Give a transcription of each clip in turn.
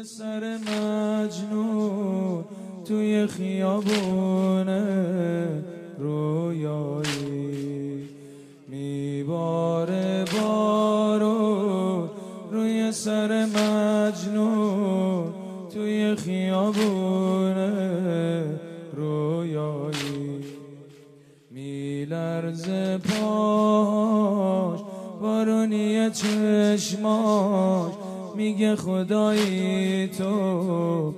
سر مجنون توی خیابونه رویایی میباره بارون روی سر مجنون توی خیابونه رویایی میلرزه پاش بارونی چشماش میگه خدایی تو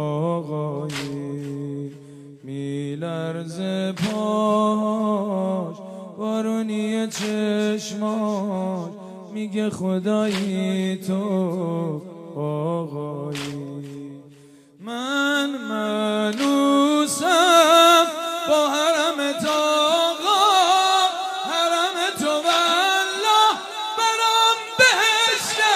آقایی میلرزه پاش بارونی چشماش میگه خدایی تو آقایی من منوسم با حرم آقا حرم تو والله برام بهشته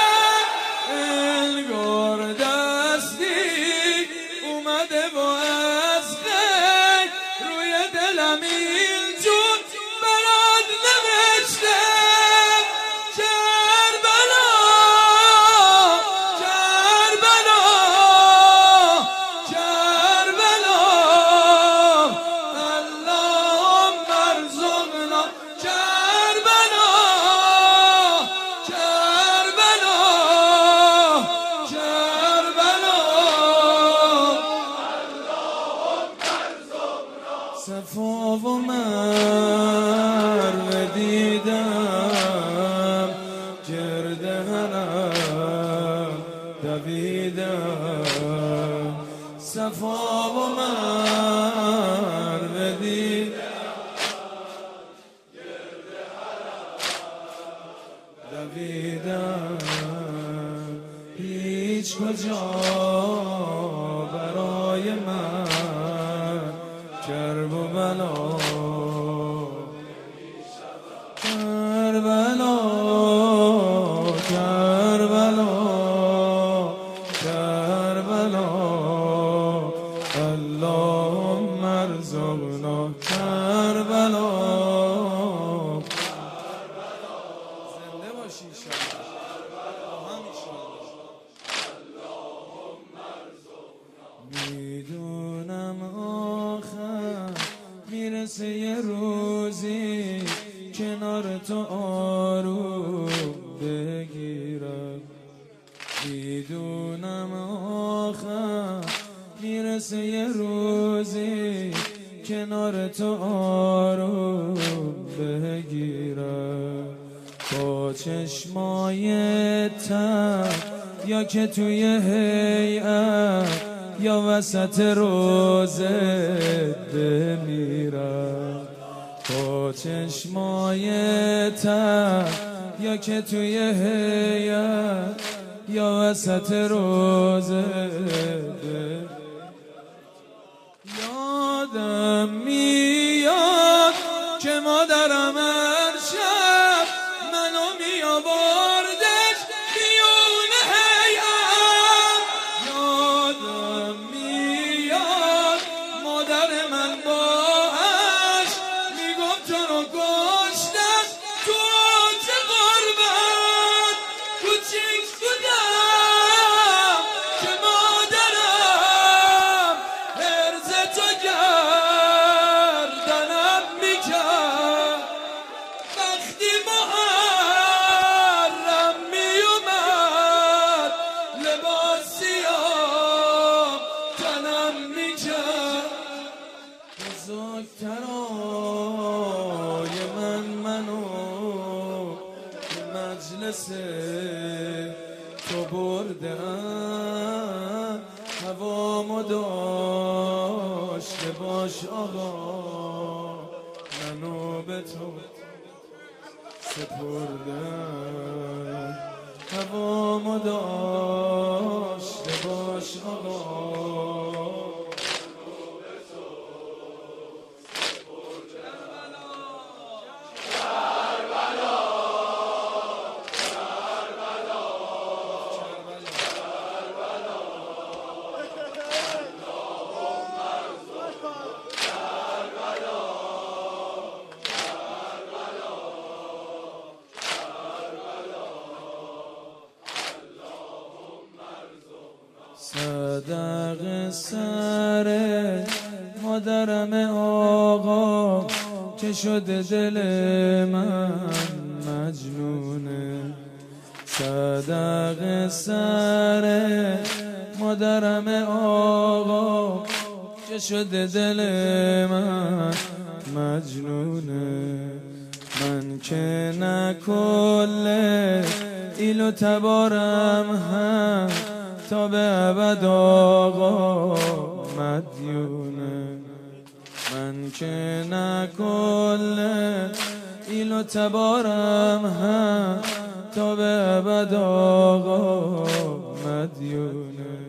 انگار دستی اومده و از غیر روی دلم اینجور برات نوشته کربلا کربلا کربلا اللهم ارزقنا کربلا کربلا کربلا صفا و مروه دیدم گرد حرم دویدم صفا و مروه دیدم گرد حرم دویدم هیچ کجا برای من کرب و بلا کربلا کربلا کربلا اللهم ارزقنا کربلا زنده باشی میدونم آخر میرسه یه روزی کنار تو آروم بگیرم میدونم آخر میرسه یه روزی کنار تو آروم بگیرم با چشمای تر یا که توی هیئت یا وسط روزه بمیرم با چشمای تر یا که توی هیئت یا وسط روزه یادم میاد که مادرم هر شب منو میآوردش بیرون هیئت یادم میاد مادر من با عشق میگفت تو رو کشتن تو چه غربت کوچیک بودم که مادرم حرز تو گردنم میکرد وقتی محرم میومد لباس سیاه تنم میکرد بزرگترای منو به مجلس تو بردن هوامو داشته باش آقا منو به تو سپردن هوامو داشته باش آقا صدق سر مادرم آقا که شده دل من مجنونه. صدق سر مادرم آقا که شده دل من مجنونه. من که نه کل ایل و تبارم هم تا به ابد آقا مدیونه. من که نه کل ایل و تبارم هم تا به ابد آقا مدیونه.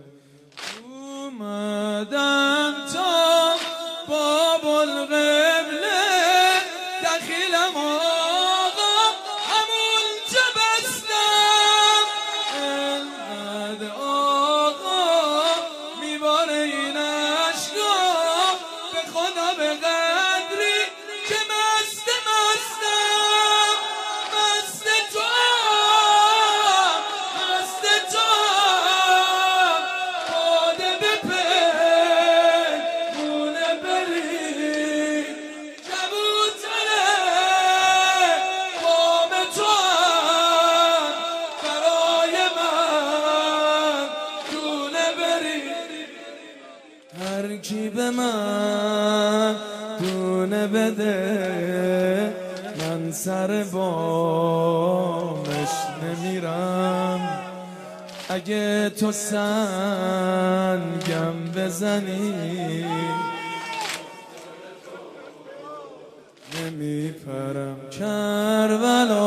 اومدم تا باب القبله دخیلم آقا همون چه بستم. انقدر آقا میباره این عشقا به خدا به قدری که مستم مست تو باده به پیمونه بری جبوتره قام تو برای من دونه بری. هر کی به من دونه بده من سر بامش نمیرم. اگه تو سنگم بزنی نمیپرم. کربلا